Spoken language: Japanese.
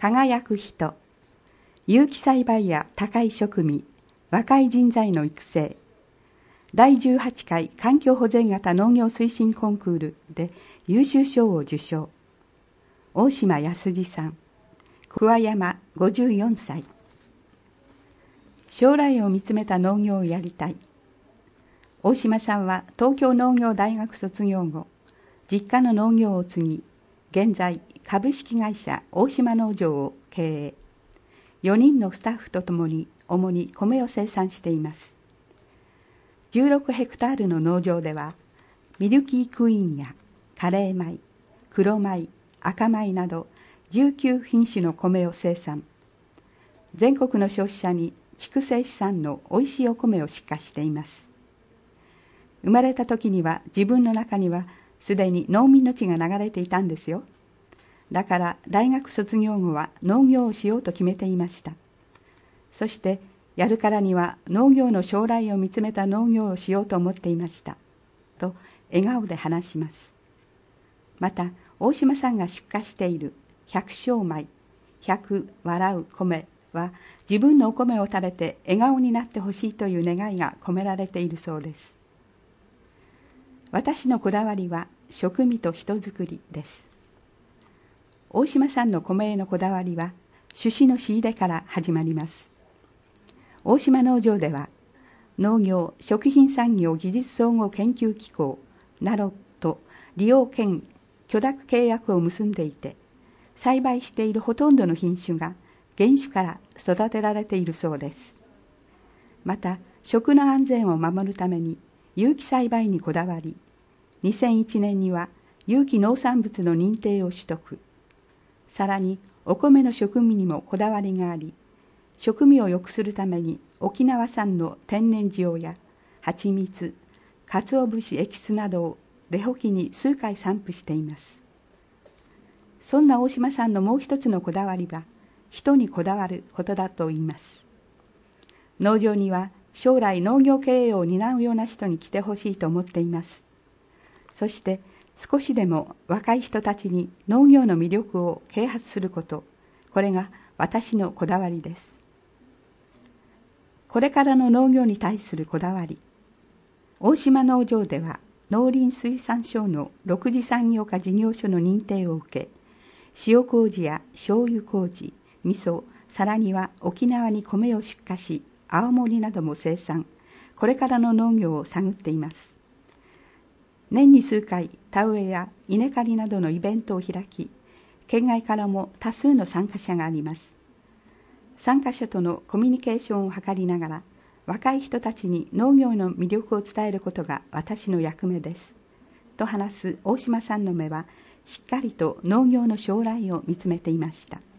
輝く人、有機栽培や高い食味、若い人材の育成、第18回環境保全型農業推進コンクールで優秀賞を受賞。大島康二さん、桑山54歳。将来を見つめた農業をやりたい。大島さんは東京農業大学卒業後、実家の農業を継ぎ、現在株式会社大島農場を経営。4人のスタッフとともに主に米を生産しています。16ヘクタールの農場では、ミルキークイーンやカレー米、黒米、赤米など19品種の米を生産。全国の消費者に筑西市産のおいしいお米を出荷しています。生まれた時には自分の中にはすでに農民の血が流れていたんですよ。だから大学卒業後は農業をしようと決めていました。そしてやるからには農業の将来を見つめた農業をしようと思っていました。と笑顔で話します。また大島さんが出荷している百姓米、百笑う米は自分のお米を食べて笑顔になってほしいという願いが込められているそうです。私のこだわりは食味と人づくりです。大島さんの米へのこだわりは種子の仕入れから始まります。大島農場では農業食品産業技術総合研究機構ナロと利用兼許諾契約を結んでいて、栽培しているほとんどの品種が原種から育てられているそうです。また食の安全を守るために有機栽培にこだわり、2001年には有機農産物の認定を取得。さらにお米の食味にもこだわりがあり、食味を良くするために沖縄産の天然塩や蜂蜜、鰹節エキスなどをレホ機に数回散布しています。そんな大島さんのもう一つのこだわりは人にこだわることだと言います。農場には将来農業経営を担うような人に来てほしいと思っています。そして少しでも若い人たちに農業の魅力を啓発すること、これが私のこだわりです。これからの農業に対するこだわり。大島農場では農林水産省の6次産業化事業所の認定を受け、塩麹や醤油麹、味噌、さらには沖縄に米を出荷し、青森なども生産、これからの農業を探っています。年に数回、田植えや稲刈りなどのイベントを開き、県外からも多数の参加者があります。参加者とのコミュニケーションを図りながら、若い人たちに農業の魅力を伝えることが私の役目です。と話す大島さんの目は、しっかりと農業の将来を見つめていました。